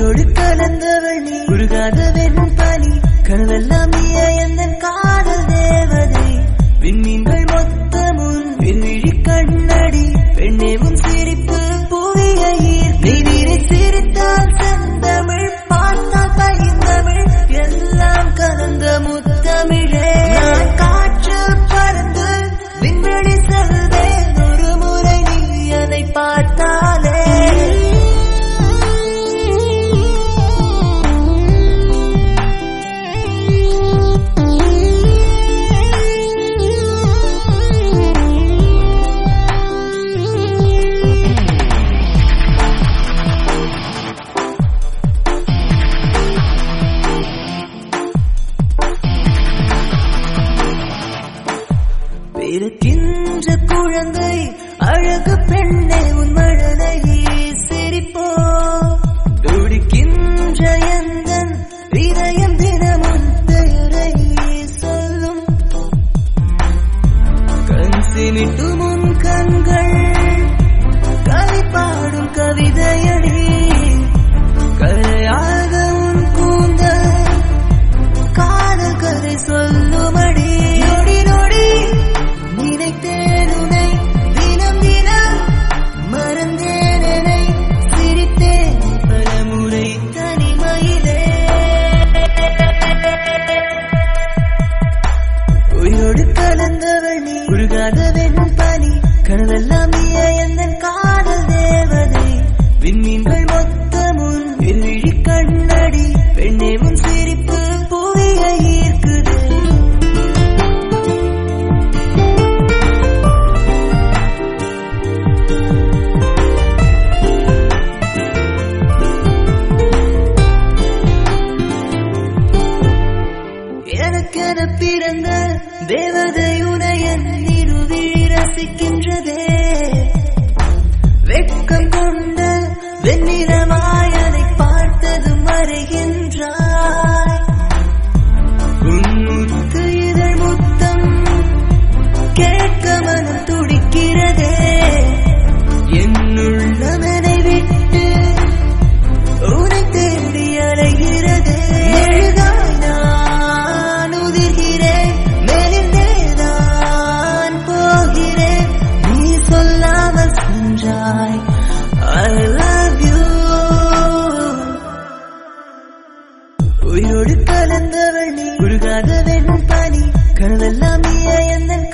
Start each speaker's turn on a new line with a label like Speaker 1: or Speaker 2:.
Speaker 1: உயிரோடு கலந்தவள் நீ, உருகாத வெண்ணும் பனி, கனவெல்லாம் நீயே எந்தன் காதல் தேவதை. விண்மீன்கள் மொத்தமும் விண்விழி கண்ணடி, பெண்ணே உன் சிரிப்பு புவியை ஈர்த்து. நீரை சிரித்தால் செந்தமிழ், பார்த்தால் பைந்தமிழ், எல்லாம் கலந்த முத்தமிழே. நான் காற்றில் பறந்து விண்வெளி செல்வேன், ஒரு முறை நீ அதை பார்த்தாலே. பிறக்கின்ற குழந்தை அழகு பெண்ணே உன் மழலை சிரிப்போ, துடிக்கின்ற எந்தன் இதயம் தினமுன் பெயரை சொல்லும். கண் சிமிட்டும் உன் கண்கள் கவி பாடும் கவிதையடி, கரையாத உன் கூந்தல் காதல் கதை சொல்லுமடி. நொடி நொடி நினைத்தேன் உனை, தினம் தினம் மறந்தேன் என்னை, சிரித்தேன் பலமுறை தனிமையிலே. உயிரோடு கலந்தவள் நீ, உருகாத வெண்ணும் பனி, கனவெல்லாம் நீயே எந்தன் காதல் தேவதை. விண்மீன்கள் மொத்தமும் விண்விழி கண்ணடி, பெண்ணே உன் சிரிப்பு புவியை ஈர்க்குது. எனக்கென பிறந்த தேவதை உனை என் இருவிழி ரசிக்கின்றதே. வெட்கம் கொண்ட வெண்ணிறமாயனை பார்த்தது மறைகின்றாய். உன் முத்து இதழ் முத்தம் கேட்க மனம் துடிக்கிறதே. என்னுள்ளவனை விட்டு உனை தேடி அலைகிறதே. மெழுகாய் நான் உதிர்கிறேன், மெலிந்தேதான் போகிறேன், நீ சொல்லாமல் சென்றாய். I love you. உயிரோடு கலந்தவள் நீ, உருகாத வெண்ணும் பனி, கனவெல்லாம் நீயே எந்தன்